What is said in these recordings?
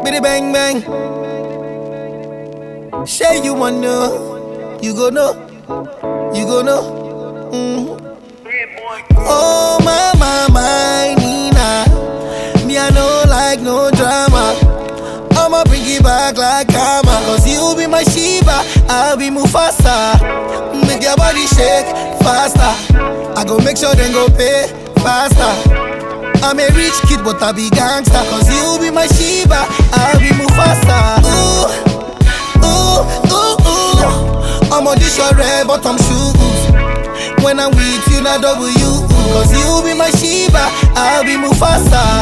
Biddy bang bang. Say you want know, you go know, you go know. Oh my Nina, me I no like no drama. I'ma bring it back like karma. Cause you be my Shiva, I'll be Mufasa. Make your body shake faster. I go make sure then go pay faster. I'm a rich kid but I be gangster. Cause you be my Shiva, I'll be Mufasa. Ooh, I'm on this your red bottom shoes. When I'm with you, not W. Cause you be my Shiva, I'll be Mufasa.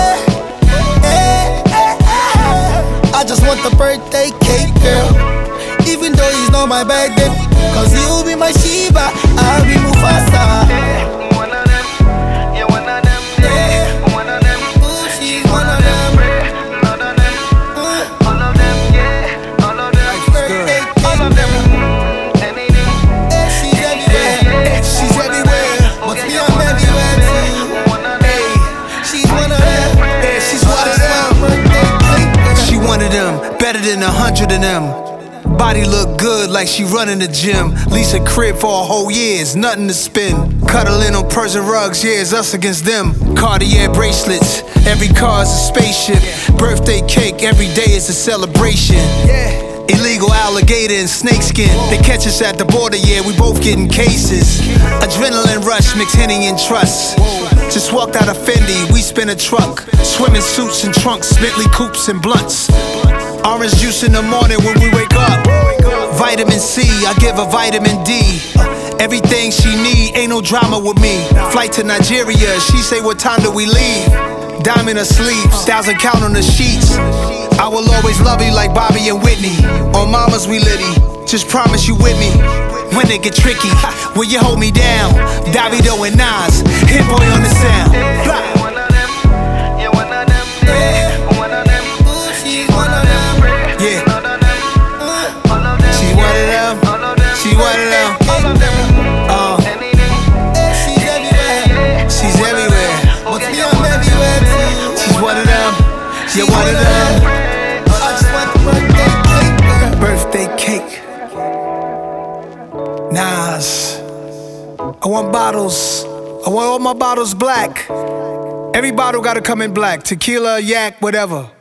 I just want the birthday cake, girl. Even though it's not my birthday. Cause you be my Shiva, I'll be Mufasa. One of them, yeah, one of them, yeah, one of them. Ooh, she's one of them. All of them, all of them, yeah, all of them. Birthday All of cake, them, anything. she's everywhere. She's everywhere. But me, I'm everywhere too. One of them, She's one of them. Yeah, she's one of them. Birthday cake, girl. She one of them, better than 100 of them. Body look good like she running the gym. Lease a crib for a whole year, it's nothing to spend. Cuddling on Persian rugs, yeah, it's us against them. Cartier bracelets, every car's a spaceship. Birthday cake, every day is a celebration. Illegal alligator and snakeskin. They catch us at the border, yeah, we both getting cases. Adrenaline rush, mix Henny and trust. Just walked out of Fendi, we spin a truck. Swimming suits and trunks, Bentley coupes and blunts. Orange juice in the morning when we wake up. Vitamin C, I give her vitamin D. Everything she need, ain't no drama with me. Flight to Nigeria, she say what time do we leave? Diamond her sleeves, 1,000 count on the sheets. I will always love you like Bobby and Whitney. On mamas we litty, just promise you with me. When it get tricky, will you hold me down? Davido and Nas, hit boy on the sound. Blah. one of them, yeah, one of them, yeah, one of them. Ooh, she's one of them. Yeah, All of them, all of them. she one of them. All of them, She one of them. all of them. Anything, She's everywhere. She's everywhere. But me, I'm everywhere too. She's one of them. Yeah, one of them. I just want the birthday cake, girl. Birthday cake. Nas. I want bottles. I want all my bottles black. Every bottle gotta come in black. Tequila, yak, whatever.